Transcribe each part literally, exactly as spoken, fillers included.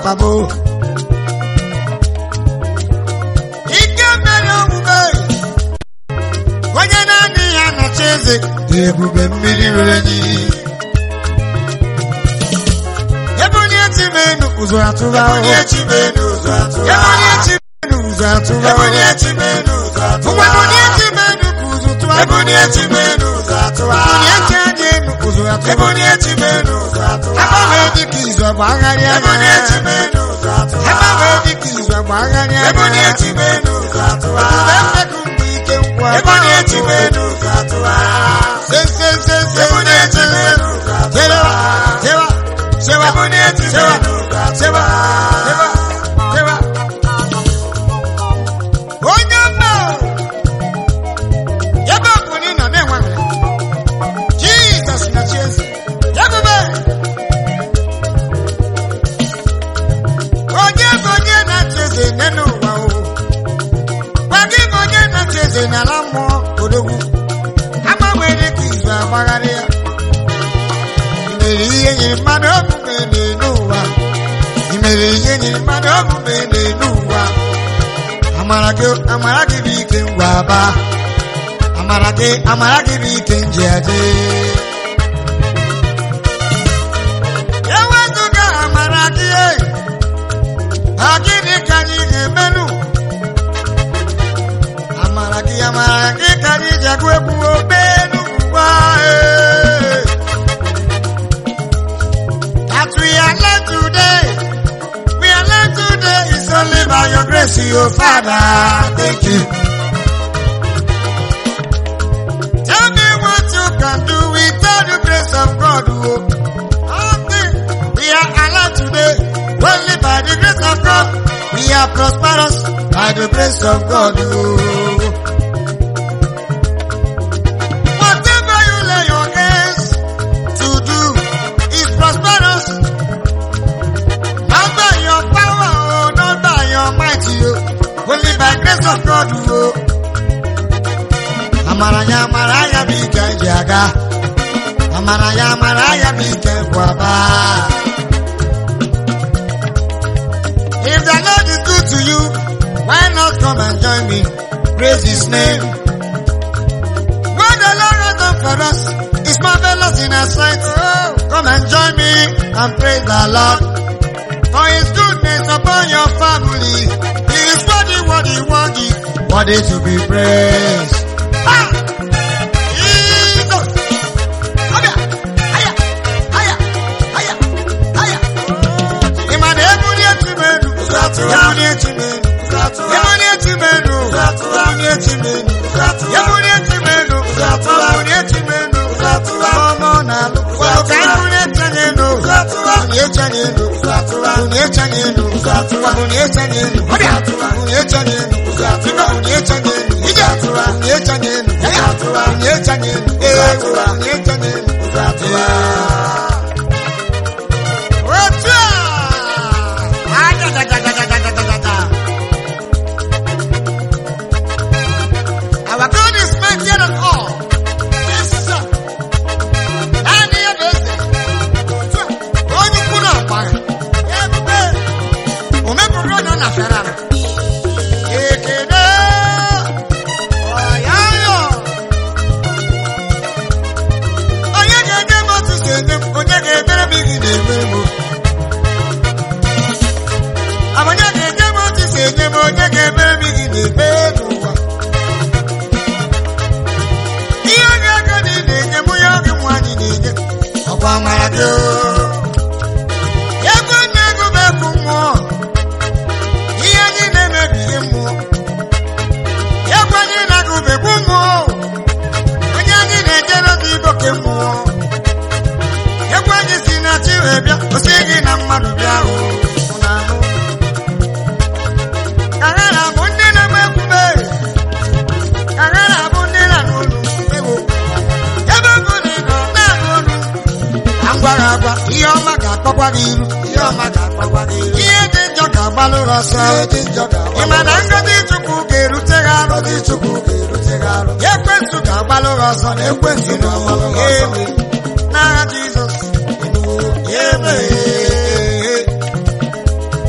mkpagbu. Ike mere omume onye naanị ya na-achị eze ebube mmiri rere enyi. Ebe onye chimenu ụzọ atụba Ebonyi chimenu ụzọ atụba. Ebonyi chimenu ụzọ atụba Ebonyi chimenu ụzọ atụba. Ebonyi chimenu ụzọ atụba Ebonyi chimenu ụzọ atụba. Ebonyi chimenu ụzọ atụba Ebonyi chimenu ụzọ atụba. Aba dịka izu agbagharị Ebonyi chimenu ụzọ atụba. Aba dịka izu agbagharị Ebonyi chimenu ụzọ atụba. Ebemekụ ndị ike nkwa Ebonyi chimenu ụzọ atụba. se se se se Ebonyi chimenu ụzọ atụba. Sewa sewa Ebonyi chimenu ụzọ sewa atụba. sewa sewa onye mma ebe ọkụnị nọ na-enwe Jizọs na Chiezi ebube onye bụ onye na-achị eze n'elu ụwa o gwa gị bụ onye na-achị eze n'ala mmụọ odogwu agbanwere ka izu agbagharị ya imere ihe nyere mmadụ omume n'elu ụwa imere ihe nyere mmadụ omume n'elu ụwa amara gị amara gị bụ ike ngwa aba amara gị amara gị bụ ike nji adị ewezụga amara gị ọ gịnị ka anyị ga-emenụ amara gị amara gị ka anyị ji agụ egwu obenu ụwa that we are learned today we are learned today is only by your grace your Father thank you tell me what you can do without the grace of God oh. Nothing. We are alive today only by the grace of God we are prosperous by the grace of God oh. Whatever you lay your hands to do is prosperous not by your power oh, not by your might oh. Only by grace of God oh. Amara ya amara ya bụ ike ji aga amara ya amara ya bụ ike bụ aba. If the Lord is good to you, why not come and join me? Praise His name. What the Lord has done for us is marvelous in our sight. Come and join me and praise the Lord for His goodness upon your family. He is worthy, worthy, worthy, worthy to be praised. Ah! Jesus! Come here! Hiya! Hiya! Hiya! Hiya! Imane ebuni etimenu. Ebuni etimenu. Ebuni etimenu. Ebuni etimenu. Ebuni etimenu. Ebuni etimenu. Ọmọ n'alụ. Ka ebuni etimenu. Ebuni etimenu. Ebuni etimenu. Ebuni etimenu. Ọbịa! Ebuni etimenu. Ebuni etimenu. Ije! Ebuni etimenu. Ebuni etimenu. Ebuni etimenu. Otu a! Ajajajajajajajajajaj. Our God is mightier than all. Yes, sir. Naanị ya bụ eze. Otu a, onye ukwu na ọgbara. Ebube. O mepụrụ onye ọ na-afịara ahụ. Ekele. Ọyayọ. Onye ga-enye m otu si enye m, onye ga-edere m ihe na-eme m. Onye ga-enye m otu si enye m, onye ga-emere m ihe na-eme n'ụwa. Ihe oge ego dị na-enye m, onye oge nwanyị na-enye ọkwa amara gị oo. Ego nne ego bụ eku mmụọ. Ihe anyị na-emebi ihe mmụọ. Ego anyị na-agụ bụ egwu mmụọ. Onye anyị na-ejere bụ iboke mmụọ. Ego anyị si na chi wee bịa, o si gị na mmadụ bịa oo. Unu ahụ. Kahara bụ ndị na-agba ekwube. Kahara bụ ndị na-anụ olu. Ewo. Ebe ọ bụ na ị nọ na-anụ olu. Na ngwara agwa, ihe ọma ga-akpọkwa gị iru. Ihe ọma ga-akpọkwa gị iru. Ihe dị njọ ga-agbalụ gị ọsọ. Ihe dị njọ ga-agbalụ gị ọsọ. Ị ma na ngọzi Chukwu ga-erute gị arụ. Ngọzi Chukwu ga-erute gị arụ. Ekwensu ga-agbalụ gị ọsọ na ekwensu ga-agbalụ gị ọsọ. N'agha Jizọs. Eme.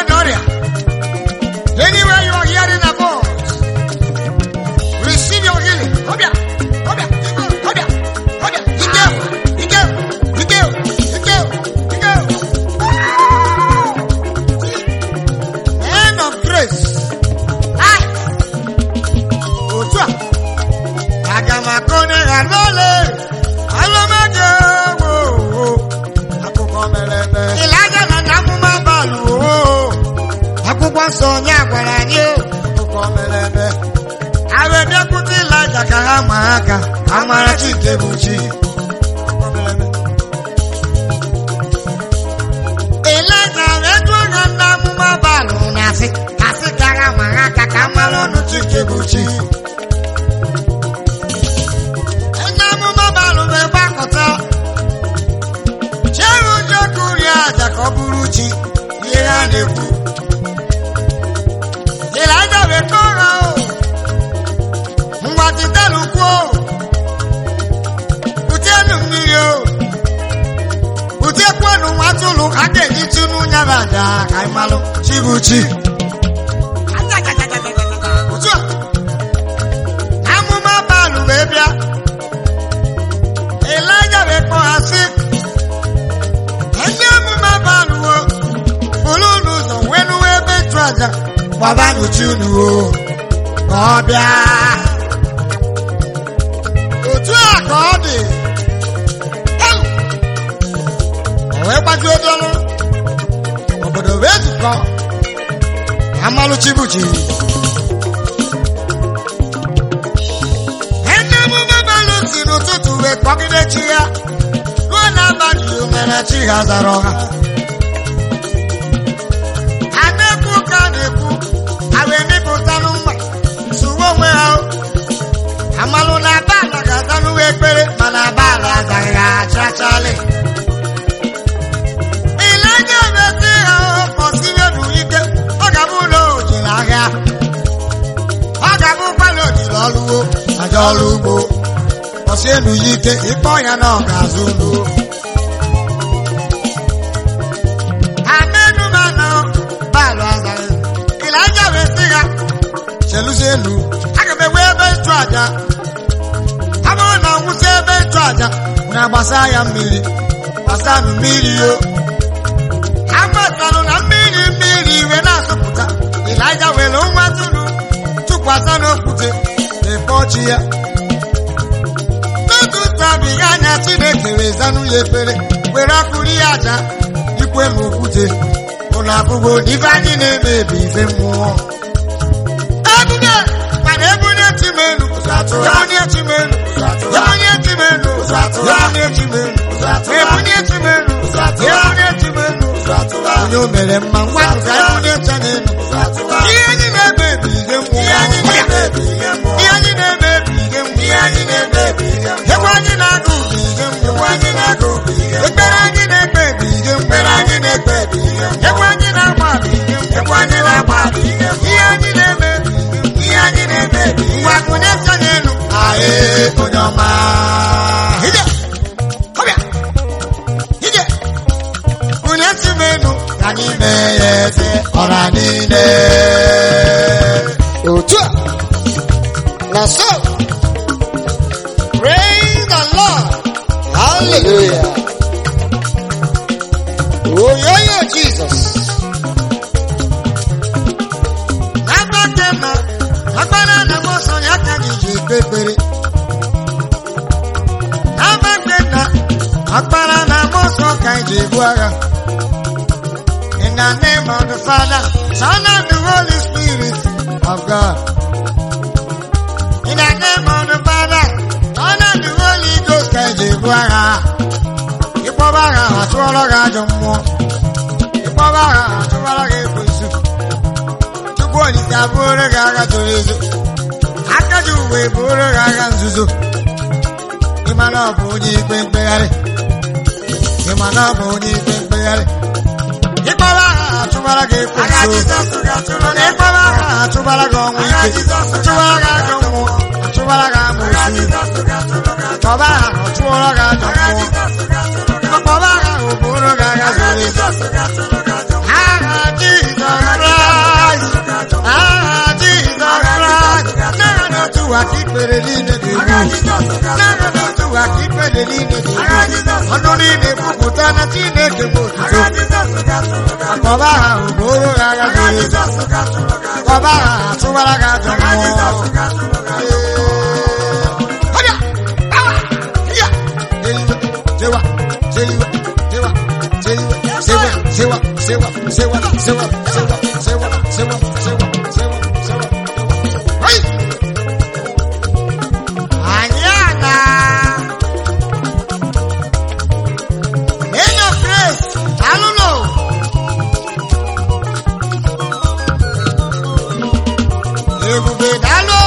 Doria. Anywhere you are hearing a voice, receive your healing. Obia, Obia, Obia, Obia. You go, you go, you go, you go, you go. End of grace. Ah. Otua. Agamakone Alole. Alomaje. Akụkọ meleme. Ilaja na namuma balu. Akwụkwọ nsọ onye agwara anyị akụkọ meleme. Awe bịakwute Ilaja ka ha ma aka. Amara Chike bụ chi. Akụkọ meleme. Ilaja wee jụọ ha ndị amụma balu na-asị. Asị ka ha ma aka ka mara ọnụ Chike bụ chi. Ndị amụma balu wee gbakọta. Chere ụjọ kụri aja ka ọ bụrụ chi. Ihe ha na-ekwu. Ilaja wee kọọ ha o. Ngwa titelu kwuo. Butenu mmiri o. Butekwenu nwa atụrụ a ga-eji tunu nyaba aja ka ị malụ chi bụ chi. Otu a. Amụma balu wee bịa. Ilaja wee kọọ ha sị. Ndị amụma balu o. Buru n'ụzọ wenu ebe ịchụ aja. Gbaba n'uchi unu o. Ka ọ bịa. Otu a ka ọ dị. O wee gbajuo dọlụ. Obodo wee zukọ. Amalụ chi bụ chi. Ndị amụma balu si n'ụtụtụ wee kpọgide chi ya. Ruo n'abalị o mere chi ha zara ọha. A na-ekwu ka a na-ekwu. A wee mịpụtanụ mma. Suwe onwe ha o. Amalụ na abala ga-azanụ ekpere mana abala azaghị ha chachalị. Ilaja wee ha o kọsiwe n'ike. Ọ ga-abụ na o jiri ahịa. Ọ ga-abụkwa na o jiri ọrụ ugbo. Aja ọrụ ugbo. Kọsie n'ike ịkpọ ya na ọ ga-azụ ugbo. Amenu mana balu azaghị. Ilaja wee sị ha. Cheluzie elu. Aga m ewe ebe ịchụ aja. Ha bụrụ na ọnwụsị ebe ịchụ aja. Na-agbasa ya mmiri. Gbasanụ mmiri o. Ha gbasanụ na mmiri mmiri iwe na-asụpụta. Ilaja were nwa atụrụ tụkwasị n'okwute. Na-ekpe ọchị ya. N'otu ntabi ya anya Chineke wee zanụ ya ekpere. Were akụrụ ya aja. Ikwe m okwute. Ụlọ abụgo ife anyị na-eme ebe ife mmụọ. Ebunye, mana ebunye Chimenu. Ebunye Chimenu. Ebunye Chimenu. Ebunye Chimenu. Ebunye Chimenu. Ebunye Chimenu. Onye o mere mma ngwa ka ebunye Chimenu. Ihe anyị na-eme ebe ihe mmụọ. Ihe anyị na-eme ebe ihe mmụọ. Ihe anyị na-eme ebe ihe mmụọ. Ihe anyị na-eme ebe ihe mmụọ. Ekwe anyị na-agụ bụ ihe mmụọ. Ekwe anyị na-agụ bụ ihe mmụọ. Ekpere anyị na-ekpe ebe ihe mmụọ. Ekpere anyị na-ekpe ebe ihe mmụọ. Ekwe anyị na-agba bụ ihe mmụọ. Ekwe anyị na-agba bụ ihe mmụọ. Ihe anyị na-eme ebe ihe anyị na-eme ebe ngwa kụnye Chimenu. Aye onye ọma. Ije. Ọbịa. Ije. Kụnye Chimenu ka anyị mee ya eze ọra niile. Otu a. Na so. Praise the Lord. Hallelujah. Oh, yo, yo, Jesus. N'agbakema, agbara na mọsọ ya ka anyị ji ekpe ekpere. N'agbakema, agbara na mọsọ ka anyị ji ebu agha. In the name of the Father, Son and the Holy Spirit of God. In the name of the Father, Son and the Holy Ghost ka anyị ji ebu agha. Ịkpọba agha achụọrọ gị ajọ mmụọ. Ịkpọba agha achụọrọ gị ekwensu. Chukwu Olise abụrụ gị agha zoro ezo. Aka ji uwe bụrụ gị agha nzuzo. Ịma na ọ bụ onye ikpe mkpegharị. Ịma na ọ bụ onye ikpe mkpegharị. Ịkpọba agha achụọrọ gị ekwensu. Ịkpọba agha achụọrọ gị ọnwụ ike. Achụọrọ gị ajọ mmụọ. Achụọrọ gị amụsụ. Ịkpọba agha achụọrọ gị ajọ mmụọ. Ịkpọba agha bụrụ gị agha zoro ezo. Agha Jizọs ụwa ka ikpere niile ga-eru. Naanị n'otu ụwa ka ikpere niile ga-eru. Ọnụ niile kwupụta na Chineke bụ otuto. Akpọba ha ugboro ha agha ziri ezi. Akpọba ha achụwara gị ajọ mmụọ. Ọbịa! Awa! Ya! Eliwe! Sewa! Seliwe! Sewa! Seliwe! Sewa! Sewa! Sewa! Sewa! Sewa! Sewa! Sewa! Sewa! Sewa! Sewa! Sewa! Hey! Mañana. In your place. I don't know. Ebube dalo.